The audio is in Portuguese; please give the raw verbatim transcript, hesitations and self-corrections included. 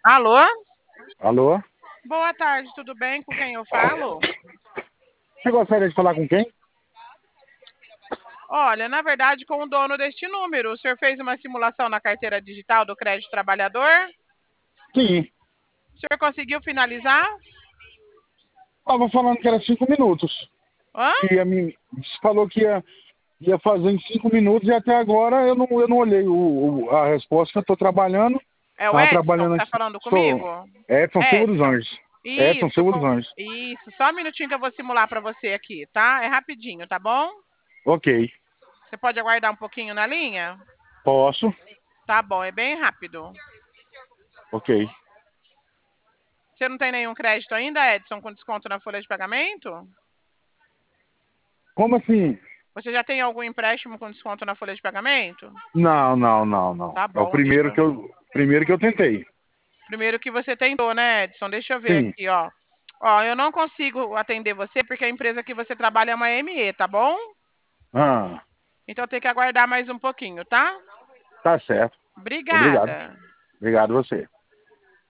Alô? Alô? Boa tarde, tudo bem? Com quem eu falo? Você gostaria de falar com quem? Olha, na verdade, com o dono deste número. O senhor fez uma simulação na carteira digital do crédito trabalhador? Sim. O senhor conseguiu finalizar? Tava falando que era cinco minutos. Hã? Que ia me... Falou que ia, ia fazer em cinco minutos e até agora eu não, eu não olhei o, o- a resposta que eu tô trabalhando. É o Tava Edson que trabalhando tá aqui. falando Sou comigo? Edson Silva dos Edson. Anjos. Edson Isso, Silva dos com... Anjos. Isso. Só um minutinho que eu vou simular para você aqui, tá? É rapidinho, tá bom? Ok. Você pode aguardar um pouquinho na linha? Posso? Tá bom, é bem rápido. Ok. Você não tem nenhum crédito ainda, Edson, com desconto na folha de pagamento? Como assim? Você já tem algum empréstimo com desconto na folha de pagamento? Não, não, não, não. Tá É o bom, deixa primeiro eu... que eu, primeiro que eu tentei. Primeiro que você tentou, né, Edson? Deixa eu ver Sim. aqui, ó. Ó, eu não consigo atender você porque a empresa que você trabalha é uma M E, tá bom? Ah, Então tem que aguardar mais um pouquinho, tá? tá certo. Obrigado. Obrigada. Obrigado você.